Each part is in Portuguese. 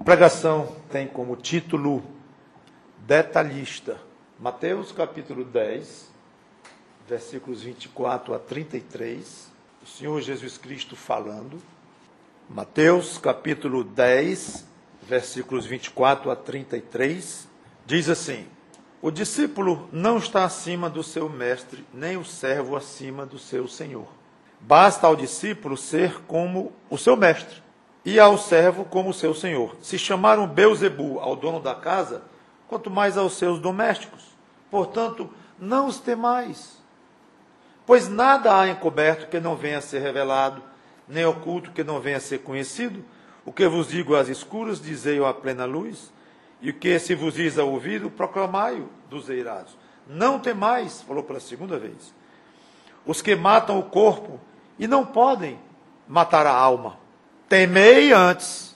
pregação tem como título detalhista. Mateus capítulo 10, versículos 24 a 33, o Senhor Jesus Cristo falando. Mateus capítulo 10, versículos 24 a 33, diz assim: o discípulo não está acima do seu mestre, nem o servo acima do seu senhor. Basta ao discípulo ser como o seu mestre, e ao servo como o seu senhor. Se chamaram Beelzebu ao dono da casa, quanto mais aos seus domésticos. Portanto, não os temais, pois nada há encoberto que não venha a ser revelado, nem oculto que não venha a ser conhecido. O que vos digo às escuras, dizei-o à plena luz, e o que se vos diz ao ouvido, proclamai-o dos eirados. Não temais, falou pela segunda vez, os que matam o corpo e não podem matar a alma. Temei antes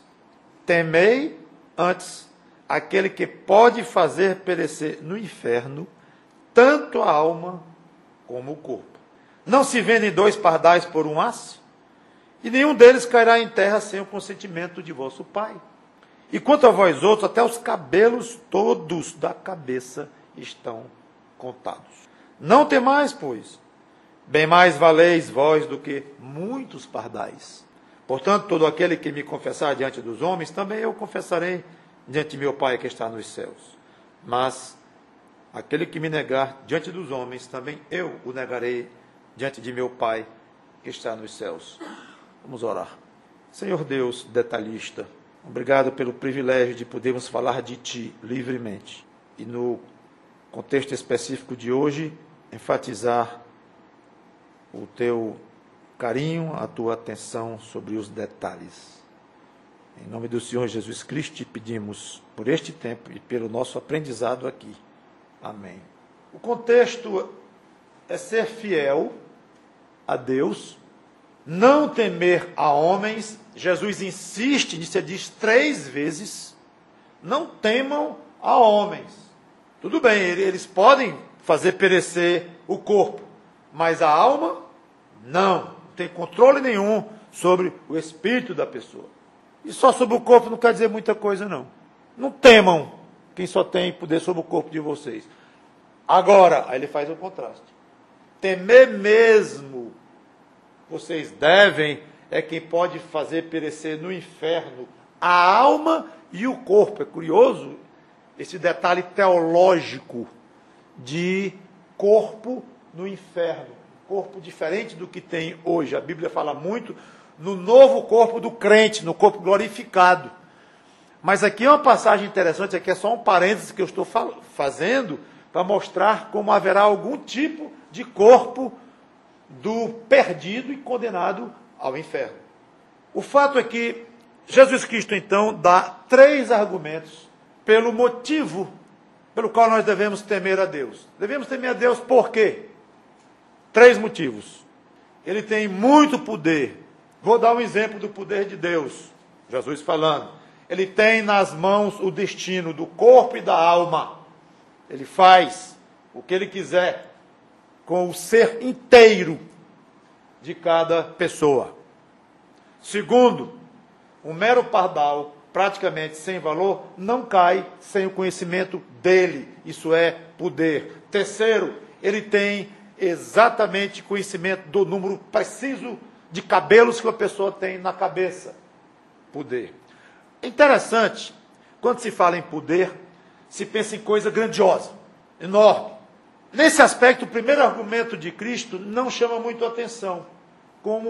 aquele que pode fazer perecer no inferno tanto a alma como o corpo. Não se vendem 2 pardais por um aço? E nenhum deles cairá em terra sem o consentimento de vosso Pai. E quanto a vós outros, até os cabelos todos da cabeça estão contados. Não temais, pois, bem mais valeis vós do que muitos pardais. Portanto, todo aquele que me confessar diante dos homens, também eu confessarei diante de meu Pai que está nos céus. Mas aquele que me negar diante dos homens, também eu o negarei diante de meu Pai que está nos céus. Vamos orar. Senhor Deus, detalhista, obrigado pelo privilégio de podermos falar de Ti livremente. E no contexto específico de hoje, enfatizar o Teu carinho, a Tua atenção sobre os detalhes. Em nome do Senhor Jesus Cristo, te pedimos por este tempo e pelo nosso aprendizado aqui. Amém. O contexto é ser fiel a Deus, não temer a homens. Jesus insiste, diz 3 vezes, não temam a homens. Tudo bem, eles podem fazer perecer o corpo, mas a alma, não tem controle nenhum sobre o espírito da pessoa. E só sobre o corpo não quer dizer muita coisa, não. Não temam quem só tem poder sobre o corpo de vocês. Agora, aí ele faz o contraste. Temer mesmo vocês devem é quem pode fazer perecer no inferno a alma e o corpo. É curioso esse detalhe teológico de corpo no inferno. Corpo diferente do que tem hoje. A Bíblia fala muito no novo corpo do crente, no corpo glorificado. Mas aqui é uma passagem interessante, aqui é só um parênteses que eu estou fazendo para mostrar como haverá algum tipo de corpo do perdido e condenado ao inferno. O fato é que Jesus Cristo, então, dá 3 argumentos pelo motivo pelo qual nós devemos temer a Deus. Devemos temer a Deus por quê? 3 motivos. Ele tem muito poder. Vou dar um exemplo do poder de Deus. Jesus falando. Ele tem nas mãos o destino do corpo e da alma. Ele faz o que ele quiser com o ser inteiro de cada pessoa. Segundo, um mero pardal, praticamente sem valor, não cai sem o conhecimento dele. Isso é poder. Terceiro, ele tem exatamente conhecimento do número preciso de cabelos que a pessoa tem na cabeça. Poder. É interessante, quando se fala em poder, se pensa em coisa grandiosa, enorme. Nesse aspecto, o primeiro argumento de Cristo não chama muito atenção, como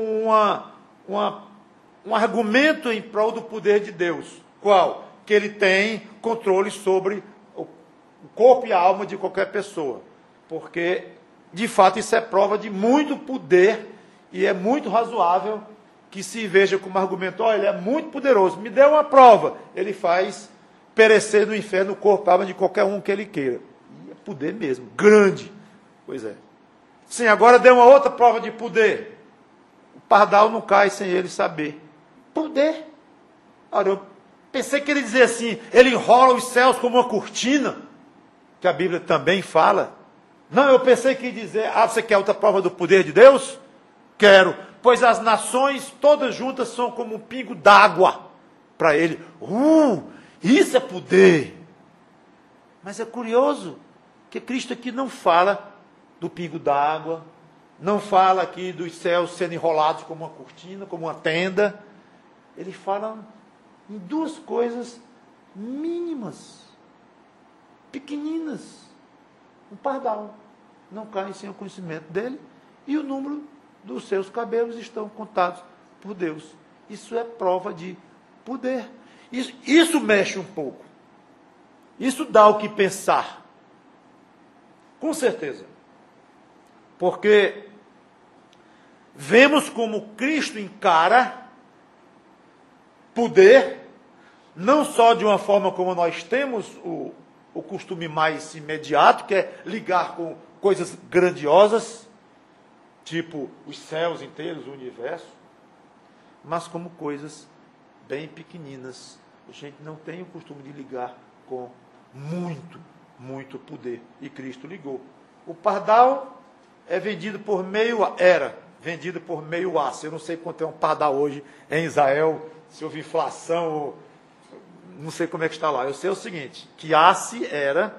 um argumento em prol do poder de Deus. Qual? Que ele tem controle sobre o corpo e a alma de qualquer pessoa. Porque, de fato, isso é prova de muito poder e é muito razoável que se veja como argumento, olha, ele é muito poderoso, me dê uma prova. Ele faz perecer no inferno o corpo e a alma de qualquer um que ele queira. E é poder mesmo, grande. Pois é. Sim, agora dê uma outra prova de poder. O pardal não cai sem ele saber. Poder. Ora, eu pensei que ele dizia assim, ele enrola os céus como uma cortina, que a Bíblia também fala. Não, eu pensei que ia dizer, você quer outra prova do poder de Deus? Quero, pois as nações todas juntas são como um pingo d'água para ele. Isso é poder. Mas é curioso que Cristo aqui não fala do pingo d'água, não fala aqui dos céus sendo enrolados como uma cortina, como uma tenda. Ele fala em duas coisas mínimas, pequeninas. Um pardal não cai sem o conhecimento dele, e o número dos seus cabelos estão contados por Deus. Isso é prova de poder. Isso mexe um pouco. Isso dá o que pensar. Com certeza. Porque vemos como Cristo encara poder, não só de uma forma como nós temos o costume mais imediato, que é ligar com coisas grandiosas, tipo os céus inteiros, o universo, mas como coisas bem pequeninas. A gente não tem o costume de ligar com muito, muito poder. E Cristo ligou. O pardal é vendido por vendido por meio aço. Eu não sei quanto é um pardal hoje em Israel, se houve inflação, ou não sei como é que está lá. Eu sei o seguinte, que aço era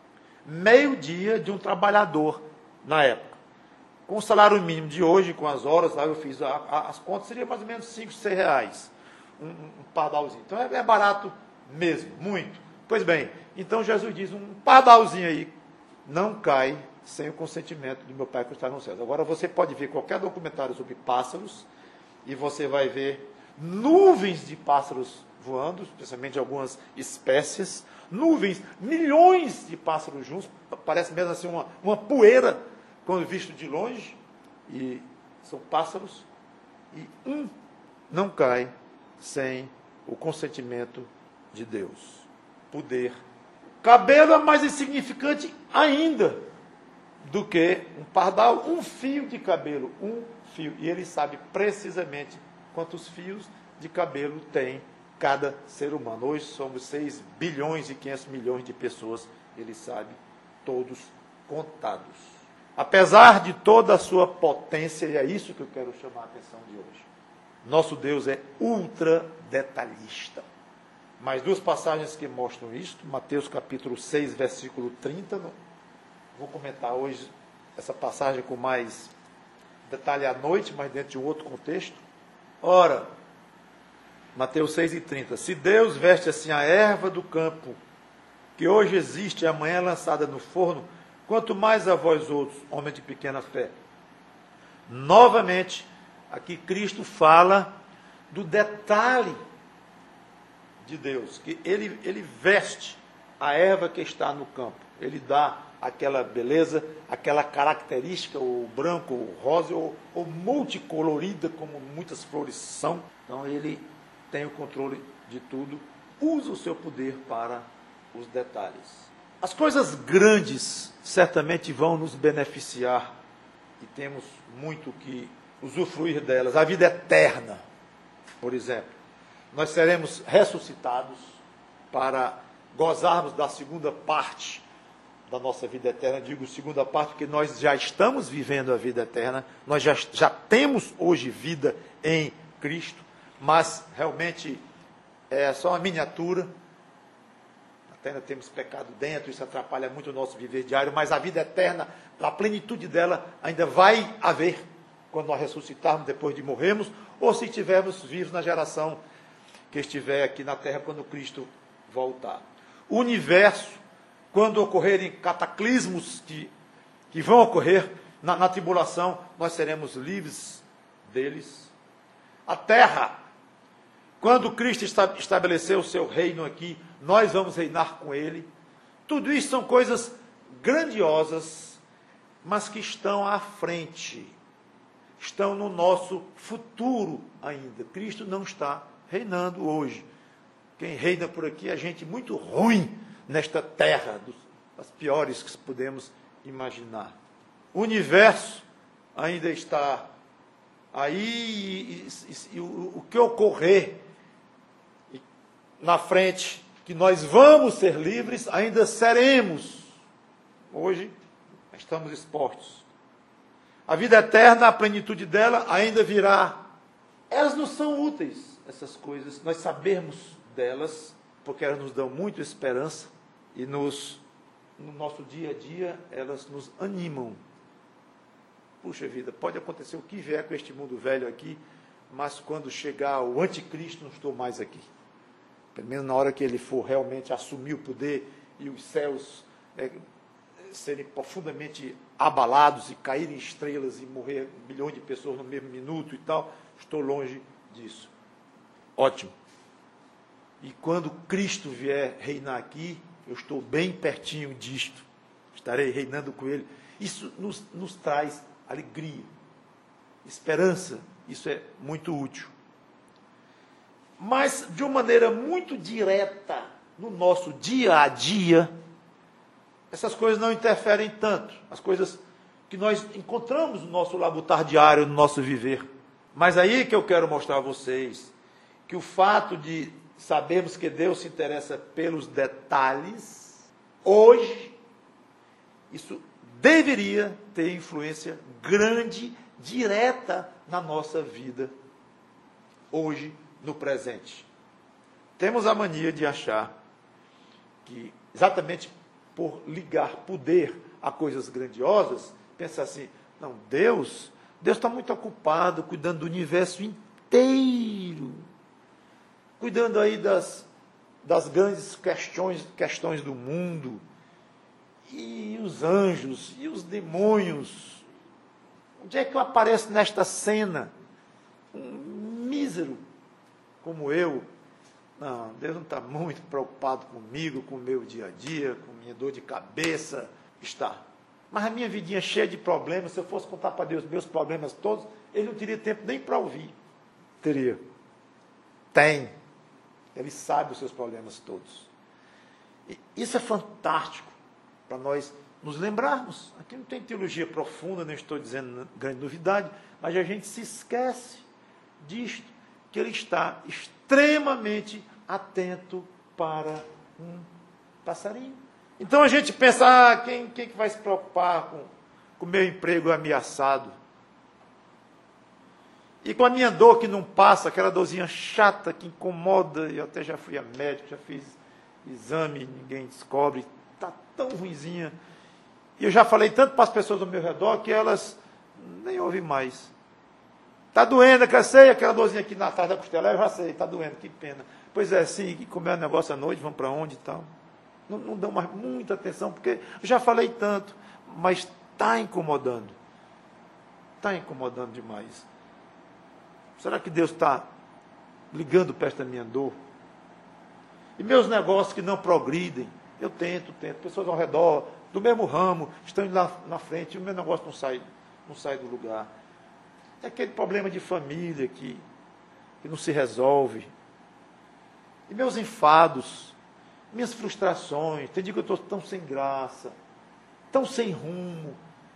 meio dia de um trabalhador na época. Com o salário mínimo de hoje, com as horas, lá eu fiz as contas, seria mais ou menos 5, 6 reais. Um pardalzinho. Então é barato mesmo, muito. Pois bem, então Jesus diz, um pardalzinho aí não cai sem o consentimento do meu Pai que está nos céus. Agora você pode ver qualquer documentário sobre pássaros e você vai ver nuvens de pássaros voando, especialmente algumas espécies, nuvens, milhões de pássaros juntos, parece mesmo assim uma poeira quando visto de longe, e são pássaros, e um não cai sem o consentimento de Deus. Poder. Cabelo é mais insignificante ainda do que um pardal, um fio de cabelo, um fio. E ele sabe precisamente quantos fios de cabelo tem cada ser humano. Hoje somos 6 bilhões e 500 milhões de pessoas, ele sabe, todos contados. Apesar de toda a sua potência, e é isso que eu quero chamar a atenção de hoje, nosso Deus é ultra detalhista. Mais duas passagens que mostram isto, Mateus capítulo 6, versículo 30, vou comentar hoje essa passagem com mais detalhe à noite, mas dentro de um outro contexto. Ora, Mateus 6:30, se Deus veste assim a erva do campo, que hoje existe e amanhã é lançada no forno, quanto mais a vós outros, homens de pequena fé. Novamente, aqui Cristo fala do detalhe de Deus, que ele veste a erva que está no campo, ele dá aquela beleza, aquela característica, o branco, o rosa, ou multicolorida, como muitas flores são. Então ele tem o controle de tudo, usa o seu poder para os detalhes. As coisas grandes certamente vão nos beneficiar, e temos muito que usufruir delas. A vida eterna, por exemplo. Nós seremos ressuscitados para gozarmos da segunda parte da nossa vida eterna. Digo segunda parte porque nós já estamos vivendo a vida eterna, nós já temos hoje vida em Cristo, mas realmente é só uma miniatura. Ainda temos pecado dentro, isso atrapalha muito o nosso viver diário, mas a vida eterna, a plenitude dela ainda vai haver quando nós ressuscitarmos depois de morrermos, ou se estivermos vivos na geração que estiver aqui na terra quando Cristo voltar. O universo, quando ocorrerem cataclismos que vão ocorrer na tribulação, nós seremos livres deles. A terra, quando Cristo estabeleceu o seu reino aqui, nós vamos reinar com ele. Tudo isso são coisas grandiosas, mas que estão à frente, estão no nosso futuro ainda. Cristo não está reinando hoje. Quem reina por aqui é gente muito ruim nesta terra, das piores que podemos imaginar. O universo ainda está aí, e o que ocorrer na frente, que nós vamos ser livres, ainda seremos. Hoje, estamos expostos. A vida eterna, a plenitude dela, ainda virá. Elas não são úteis, essas coisas, nós sabermos delas, porque elas nos dão muita esperança e no nosso dia a dia elas nos animam. Puxa vida, pode acontecer o que vier com este mundo velho aqui, mas quando chegar o anticristo, não estou mais aqui. Pelo menos na hora que ele for realmente assumir o poder e os céus serem profundamente abalados e caírem estrelas e morrer milhões de pessoas no mesmo minuto e tal, estou longe disso. Ótimo. E quando Cristo vier reinar aqui, eu estou bem pertinho disto. Estarei reinando com Ele. Isso nos traz alegria, esperança. Isso é muito útil. Mas, de uma maneira muito direta, no nosso dia a dia, essas coisas não interferem tanto. As coisas que nós encontramos no nosso labutar diário, no nosso viver. Mas aí que eu quero mostrar a vocês que o fato de sabermos que Deus se interessa pelos detalhes, hoje, isso deveria ter influência grande, direta na nossa vida, hoje, no presente. Temos a mania de achar que, exatamente por ligar poder a coisas grandiosas, pensar assim, não, Deus está muito ocupado cuidando do universo inteiro, cuidando aí das grandes questões do mundo, e os anjos, e os demônios. Onde é que eu apareço nesta cena? Um mísero como eu. Não, Deus não está muito preocupado comigo, com o meu dia a dia, com minha dor de cabeça. Está. Mas a minha vidinha cheia de problemas, se eu fosse contar para Deus meus problemas todos, Ele não teria tempo nem para ouvir. Teria. Tem. Ele sabe os seus problemas todos. E isso é fantástico para nós nos lembrarmos. Aqui não tem teologia profunda, nem estou dizendo grande novidade, mas a gente se esquece disto, que Ele está extremamente atento para um passarinho. Então a gente pensa, quem que vai se preocupar com o meu emprego ameaçado? E com a minha dor que não passa, aquela dorzinha chata que incomoda, eu até já fui a médico, já fiz exame, ninguém descobre, está tão ruinzinha. E eu já falei tanto para as pessoas ao meu redor que elas nem ouvem mais. Está doendo, aquela dorzinha aqui na tarde da costela, eu já sei, está doendo, que pena. Pois é, sim, comer um negócio à noite, vão para onde e tal. Não dão mais muita atenção, porque eu já falei tanto, mas está incomodando. Está incomodando demais. Será que Deus está ligando para esta minha dor? E meus negócios que não progridem, eu tento, pessoas ao redor, do mesmo ramo, estão indo lá na frente, e o meu negócio não sai do lugar. É aquele problema de família que não se resolve. E meus enfados, minhas frustrações, tem dia que eu estou tão sem graça, tão sem rumo.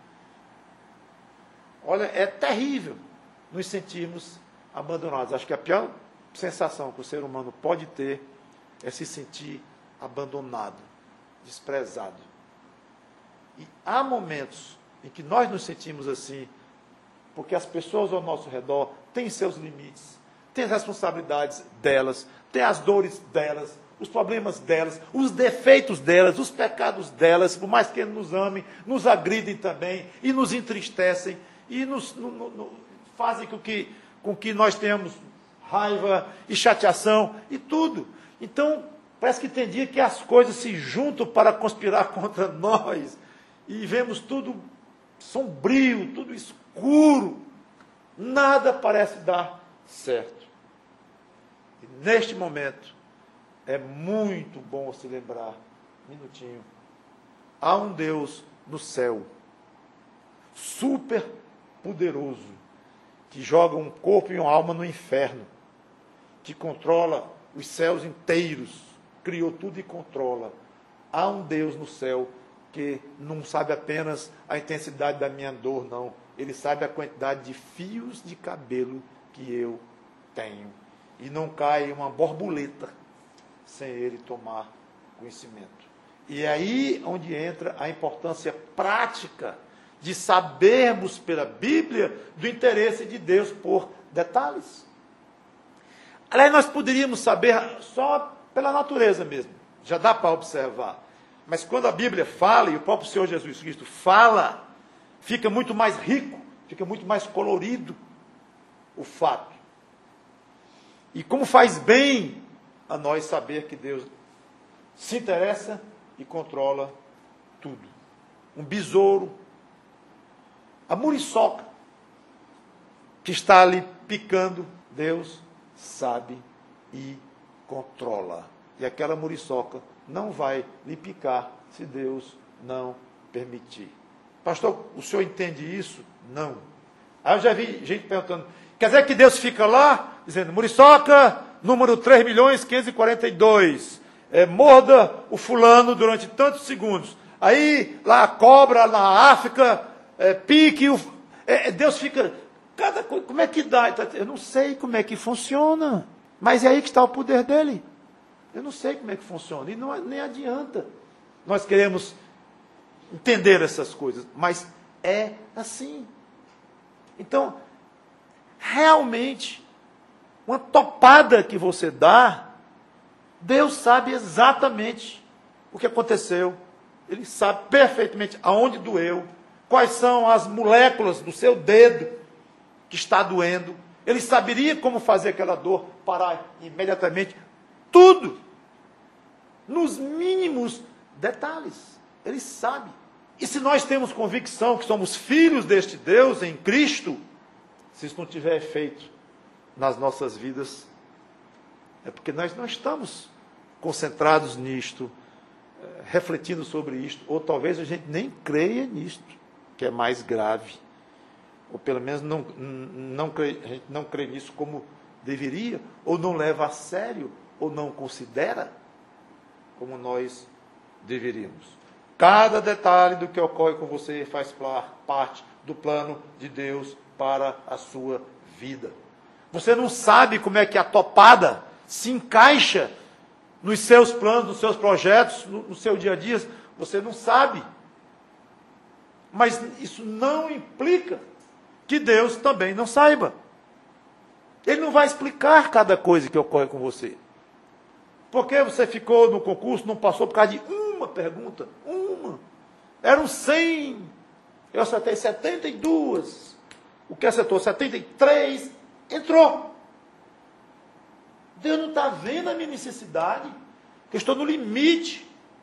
Olha, é terrível nos sentirmos abandonados. Acho que a pior sensação que o ser humano pode ter é se sentir abandonado, desprezado. E há momentos em que nós nos sentimos assim, porque as pessoas ao nosso redor têm seus limites, têm as responsabilidades delas, têm as dores delas, os problemas delas, os defeitos delas, os pecados delas, por mais que eles nos amem, nos agridem também, e nos entristecem, e fazem com que nós tenhamos raiva e chateação, e tudo. Então, parece que tem dia que as coisas se juntam para conspirar contra nós, e vemos tudo sombrio, tudo escuro, nada parece dar certo. E neste momento, é muito bom se lembrar, um minutinho, há um Deus no céu, super poderoso, que joga um corpo e uma alma no inferno, que controla os céus inteiros, criou tudo e controla. Há um Deus no céu que não sabe apenas a intensidade da minha dor, não. Ele sabe a quantidade de fios de cabelo que eu tenho. E não cai uma borboleta sem ele tomar conhecimento. E é aí onde entra a importância prática de sabermos pela Bíblia do interesse de Deus por detalhes. Aliás, nós poderíamos saber só pela natureza mesmo, já dá para observar. Mas quando a Bíblia fala, e o próprio Senhor Jesus Cristo fala, fica muito mais rico, fica muito mais colorido o fato. E como faz bem a nós saber que Deus se interessa e controla tudo. Um besouro, a muriçoca que está ali picando, Deus sabe e controla. E aquela muriçoca não vai lhe picar se Deus não permitir. Pastor, o senhor entende isso? Não. Aí eu já vi gente perguntando, quer dizer que Deus fica lá, dizendo, muriçoca, número 3.542, morda o fulano durante tantos segundos. Aí, lá a cobra, na África, pique, Deus fica, cada coisa, como é que dá? Eu não sei como é que funciona, mas é aí que está o poder dele. Eu não sei como é que funciona, e não, nem adianta. Nós queremos entender essas coisas, mas é assim. Então, realmente, uma topada que você dá, Deus sabe exatamente o que aconteceu. Ele sabe perfeitamente aonde doeu, quais são as moléculas do seu dedo que está doendo. Ele saberia como fazer aquela dor parar imediatamente. Tudo, nos mínimos detalhes, ele sabe. E se nós temos convicção que somos filhos deste Deus em Cristo, se isso não tiver efeito nas nossas vidas, é porque nós não estamos concentrados nisto, refletindo sobre isto, ou talvez a gente nem creia nisto, que é mais grave, ou pelo menos a gente não crê nisso como deveria, ou não leva a sério, ou não considera como nós deveríamos. Cada detalhe do que ocorre com você faz parte do plano de Deus para a sua vida. Você não sabe como é que a topada se encaixa nos seus planos, nos seus projetos, no seu dia a dia. Você não sabe. Mas isso não implica que Deus também não saiba. Ele não vai explicar cada coisa que ocorre com você. Por que você ficou no concurso, não passou por causa de uma pergunta? Uma. Eram 100. Eu acertei 72. O que acertou 73, entrou. Deus não está vendo a minha necessidade, que eu estou no limite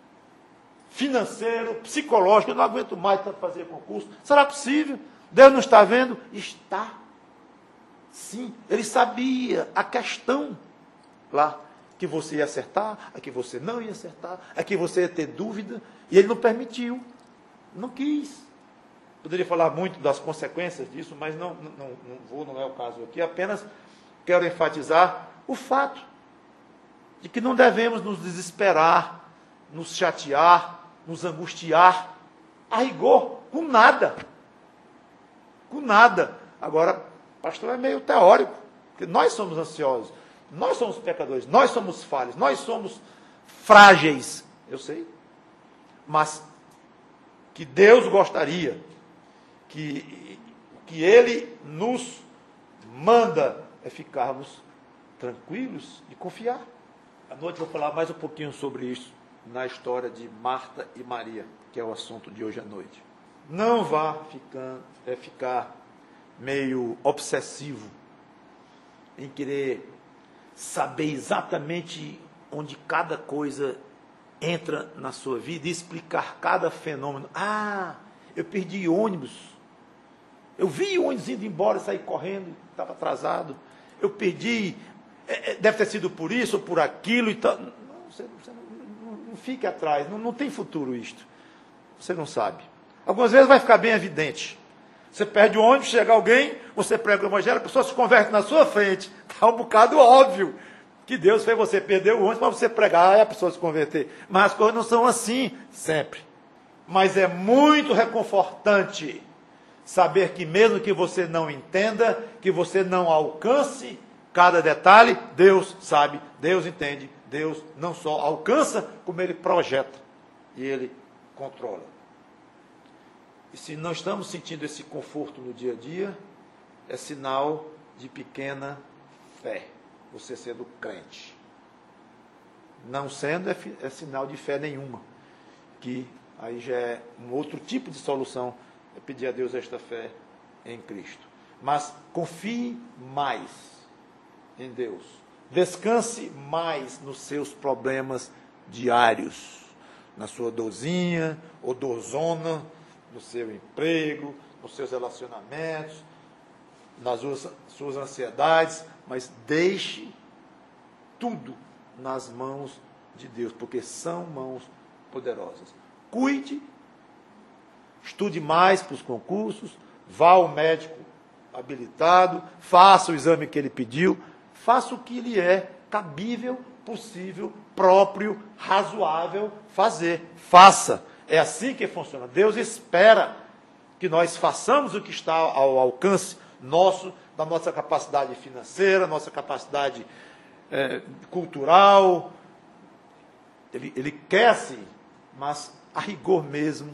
financeiro, psicológico, eu não aguento mais fazer concurso. Será possível? Deus não está vendo? Está. Sim, ele sabia a questão lá, que você ia acertar, a que você não ia acertar, a que você ia ter dúvida, e ele não permitiu, não quis. Poderia falar muito das consequências disso, mas não é o caso aqui, apenas quero enfatizar o fato de que não devemos nos desesperar, nos chatear, nos angustiar, a rigor, com nada. Com nada. Agora, pastor, é meio teórico, porque nós somos ansiosos, nós somos pecadores, nós somos falhos, nós somos frágeis, eu sei, mas que Deus gostaria que Ele nos manda é ficarmos tranquilos e confiar. À noite vou falar mais um pouquinho sobre isso, na história de Marta e Maria, que é o assunto de hoje à noite. Não vá ficar meio obsessivo em querer saber exatamente onde cada coisa entra na sua vida e explicar cada fenômeno. Ah, eu perdi ônibus. Eu vi o ônibus indo embora, saí correndo, estava atrasado. Eu perdi, deve ter sido por isso ou por aquilo. Então, você não fique atrás, não tem futuro isto. Você não sabe. Algumas vezes vai ficar bem evidente. Você perde o ônibus, chega alguém, você prega o evangelho, a pessoa se converte na sua frente. Está um bocado óbvio que Deus fez você perder o ônibus para você pregar e a pessoa se converter. Mas as coisas não são assim sempre. Mas é muito reconfortante saber que mesmo que você não entenda, que você não alcance cada detalhe, Deus sabe, Deus entende, Deus não só alcança, como Ele projeta e Ele controla. E se não estamos sentindo esse conforto no dia a dia, é sinal de pequena fé, você sendo crente. Não sendo, é sinal de fé nenhuma, que aí já é um outro tipo de solução, é pedir a Deus esta fé em Cristo. Mas confie mais em Deus. Descanse mais nos seus problemas diários, na sua dorzinha ou dorzona, no seu emprego, nos seus relacionamentos, nas suas ansiedades, mas deixe tudo nas mãos de Deus, porque são mãos poderosas. Cuide, estude mais para os concursos, vá ao médico habilitado, faça o exame que ele pediu, faça o que lhe é cabível, possível, próprio, razoável fazer. Faça. É assim que funciona. Deus espera que nós façamos o que está ao alcance nosso, da nossa capacidade financeira, nossa capacidade cultural. Ele quer sim, mas a rigor mesmo,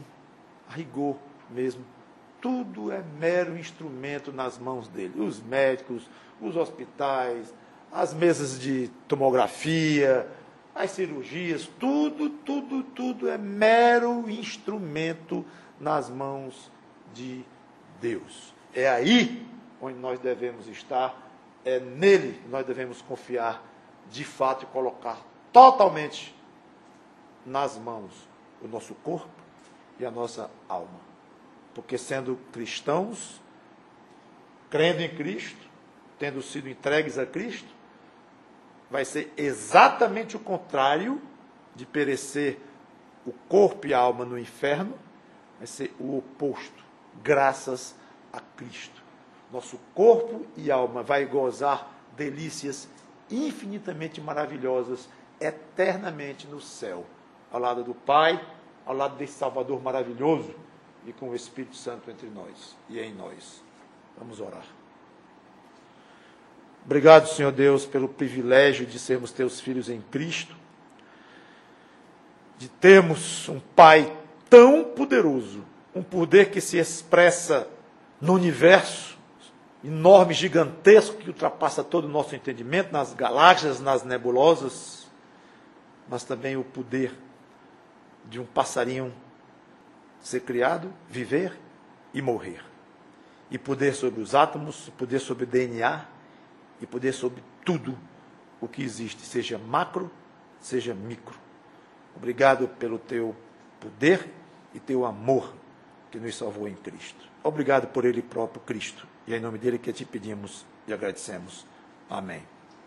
tudo é mero instrumento nas mãos dele. Os médicos, os hospitais, as mesas de tomografia, as cirurgias, tudo é mero instrumento nas mãos de Deus. É aí onde nós devemos estar, é nele que nós devemos confiar de fato e colocar totalmente nas mãos o nosso corpo e a nossa alma. Porque sendo cristãos, crendo em Cristo, tendo sido entregues a Cristo, vai ser exatamente o contrário de perecer o corpo e a alma no inferno, vai ser o oposto, graças a Cristo. Nosso corpo e alma vai gozar delícias infinitamente maravilhosas, eternamente no céu, ao lado do Pai, ao lado desse Salvador maravilhoso e com o Espírito Santo entre nós e em nós. Vamos orar. Obrigado, Senhor Deus, pelo privilégio de sermos teus filhos em Cristo, de termos um Pai tão poderoso, um poder que se expressa no universo, enorme, gigantesco, que ultrapassa todo o nosso entendimento, nas galáxias, nas nebulosas, mas também o poder de um passarinho ser criado, viver e morrer. E poder sobre os átomos, poder sobre o DNA, e poder sobre tudo o que existe, seja macro, seja micro. Obrigado pelo teu poder e teu amor que nos salvou em Cristo. Obrigado por ele próprio, Cristo. E é em nome dele que te pedimos e agradecemos. Amém.